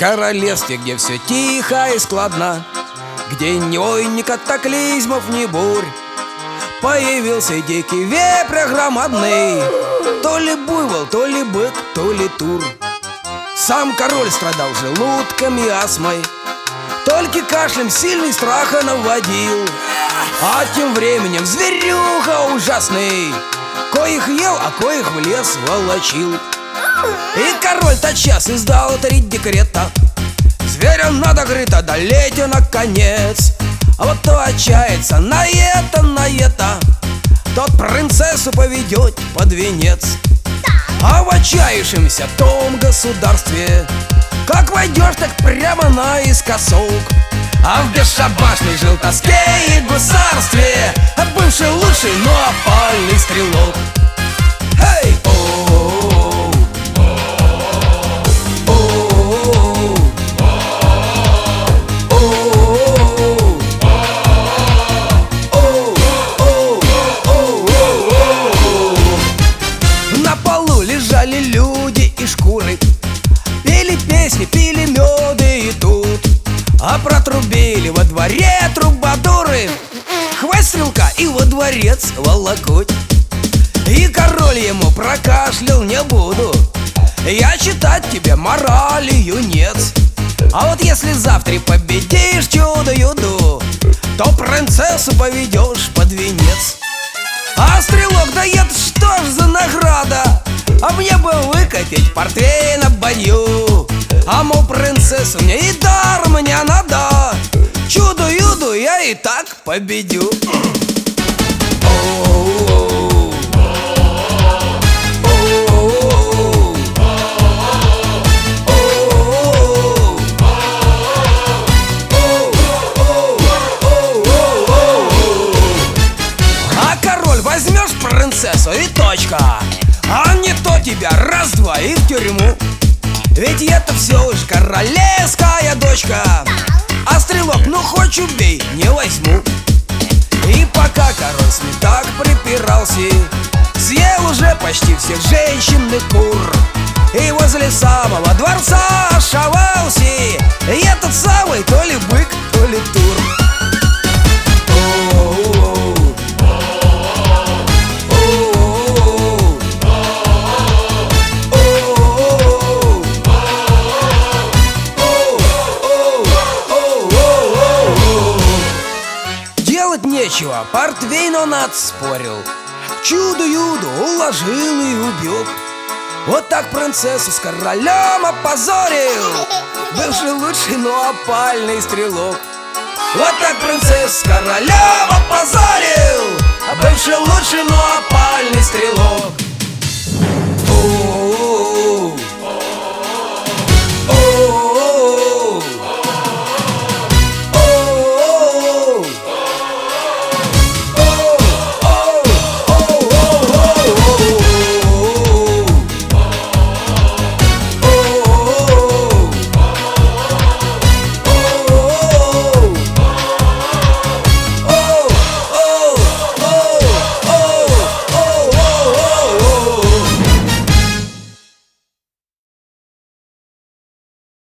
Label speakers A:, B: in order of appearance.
A: королевстве, где все тихо и складно, где ни вой, ни катаклизмов, ни бурь, появился дикий вепрь громадный. То ли буйвол, то ли бык, то ли тур. Сам король страдал желудком и астмой, только кашлем сильный страха наводил. А тем временем зверюга ужасный, коих ел, а коих в лес волочил. И король тотчас издал 3 декрета: зверям надо, говорит, одолеть наконец. А вот кто отчается на это, тот принцессу поведет под венец. А в отчаявшемся том государстве, как войдешь, так прямо наискосок. А в бесшабашной жилтоске и гусарстве бывший лучший, но опальный стрелок. Эй! На полу лежали люди и шкуры, пели песни, пили меды и тут. А протрубили во дворе трубадуры, хвост стрелка и во дворец волокуть. И король ему прокашлял: не буду я читать тебе морали, юнец. А вот если завтра победишь чудо-юду, то принцессу поведешь под венец. А стрелок: да это что ж за награда, а мне бы выкатить портвейн на бою. А мол, принцессу мне и даром не надо, чудо-юду я и так победю. А король: возьмешь принцессу и точка, а не то тебя раз-два и в тюрьму. Ведь это все уж королевская дочка. А стрелок: ну хоть убей, не возьму. И пока король с ним так припирался, съел уже почти всех женщин и кур. И возле самого дворца ошивался и этот самый то ли бык, то ли тур. Делать нечего, портвейн он отспорил, чудо-юду уложил и убег. Вот так принцессу с королем опозорил бывший лучший, но опальный стрелок. Вот так принцессу с королем опозорил бывший лучший, но опальный стрелок.